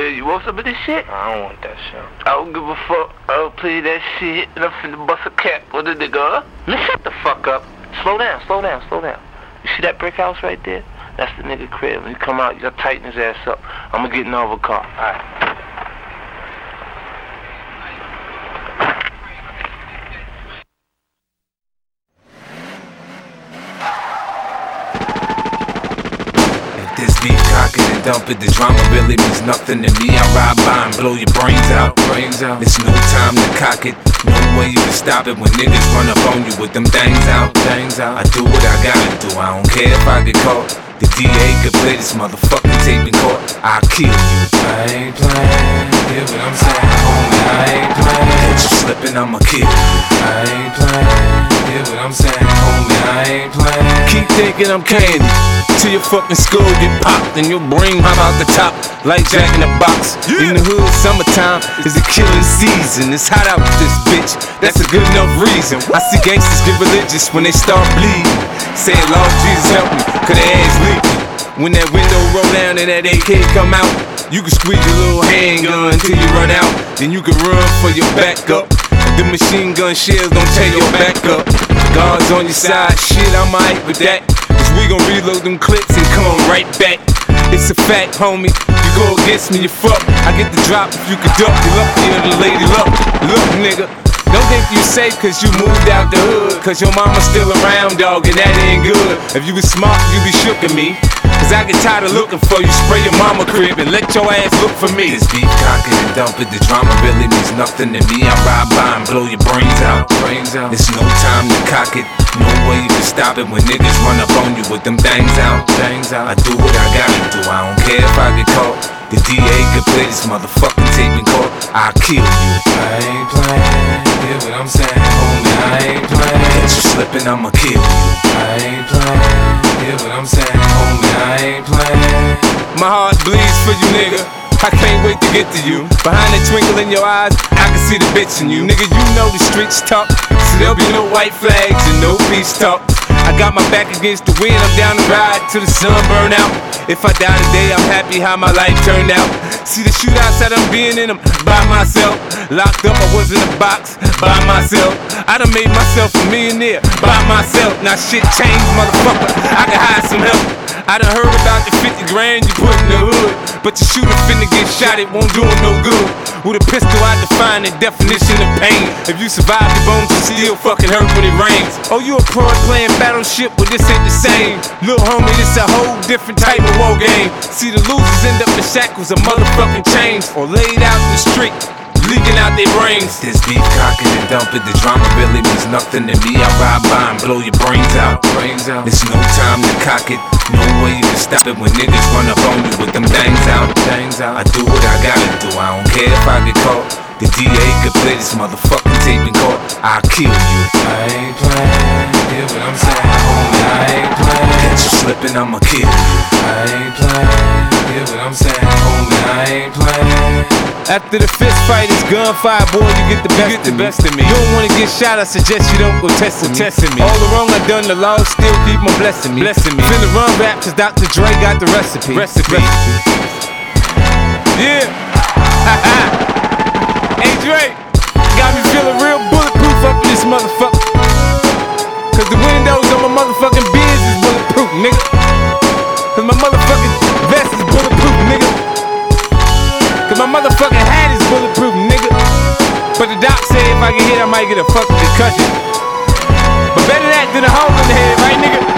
Yeah, you want some of this shit? I don't want that shit. I don't give a fuck. I'll play that shit and I'm finna bust a cap on the nigga, huh? Man, shut the fuck up. Slow down. You see that brick house right there? That's the nigga crib. When you come out, you gotta tighten his ass up. I'ma get in over a car. Alright. This beef, cock it and dump it. The drama really means nothing to me. I ride by and blow your brains out. There's no time to cock it. No way you can stop it when niggas run up on you with them things out. I do what I gotta do. I don't care if I get caught. The DA could play this motherfucking tape in court. I'll kill you. I ain't playing. Hear what I'm saying, homie? I ain't playing. Catch you slipping, I'ma kill you. I ain't playing. Hear what I'm saying, homie? I ain't playing. Keep thinking I'm candy till your fucking skull get popped and your brain hop out the top like Jack in the Box. In the hood, summertime is a killing season. It's hot out with this bitch, that's a good enough reason. I see gangsters get religious when they start bleeding, saying, Lord Jesus help me, cause their ass leaking. When that window roll down and that AK come out, you can squeeze your little handgun until you run out. Then you can run for your backup. The machine gun shells don't tear your back up. Guards on your side, shit, I'm alright with that. Cause we gon' reload them clips and come right back. It's a fact, homie. You go against me, you fuck. I get the drop if you can duck. You luckier the lady luck. Look, nigga. Don't think you safe cause you moved out the hood. Cause your mama's still around, dog, and that ain't good. If you was smart, you be shook at me. Cause I get tired of looking for you. Spray your mama crib and let your ass look for me. This beef, cock it and dump it. The drama really means nothing to me. I ride by and blow your brains out. There's no time to cock it. No way you can stop it when niggas run up on you with them things out. I do what I gotta do. I don't care if I get caught. The DA could play this motherfucking tape in court. I'll kill you. I ain't playing. Hear what I'm saying, homie? I ain't playing. Catch you slipping, I'ma kill you. I ain't playing. Hear what I'm saying, homie? I ain't playing. My heart bleeds for you, nigga. I can't wait to get to you. Behind the twinkle in your eyes, I can see the bitch in you. Nigga, you know the streets talk, so there'll be no white flags and no peace talk. I got my back against the wind, I'm down the ride till the sun burn out. If I die today, I'm happy how my life turned out. See the shootouts that I'm being in them by myself. Locked up, I was in a box by myself. I done made myself a millionaire by myself. Now shit changed, motherfucker, I can hide some help. I done heard about the 50 grand you put in the hood, but your shooter finna get shot, it won't do him no good. With a pistol, I define the definition of pain. If you survive the bones, you still fucking hurt when it rains. Oh, you a pro playing Battleship, well this ain't the same. Lil' homie, this a whole different type of war game. See the losers end up in shackles of motherfucking chains, or laid out in the street, leaking out their brains. This beef, cock it and dump it. The drama really means nothing to me. I ride by and blow your brains out. There's no time to cock it. No way you can stop it when niggas run up on you with them things out. I do what I gotta do. I don't care if I get caught. The DA could play this motherfucking tape in court. I'll kill you. I ain't playing. Hear what I'm saying, homie? I ain't playing. Catch you slipping, I'ma kill you. I ain't playing. Hear what I'm saying, homie? I ain't playing. After the fist fight, it's gunfire, boy, you get the best of me. You don't wanna get shot, I suggest you don't go testing me. All the wrong I done, the law still keep on blessing me. Finna run rap, cause Dr. Dre got the recipe. Yeah. Hey Dre, got me feeling real bulletproof up in this motherfucker. Cause the windows on my motherfucking Benz is bulletproof, nigga. Cause my motherfucking vest is bulletproof, nigga. Cause my motherfucking hat is bulletproof, nigga. But the doc said if I get hit, I might get a fucking concussion. But better that than a hole in the head, right, nigga?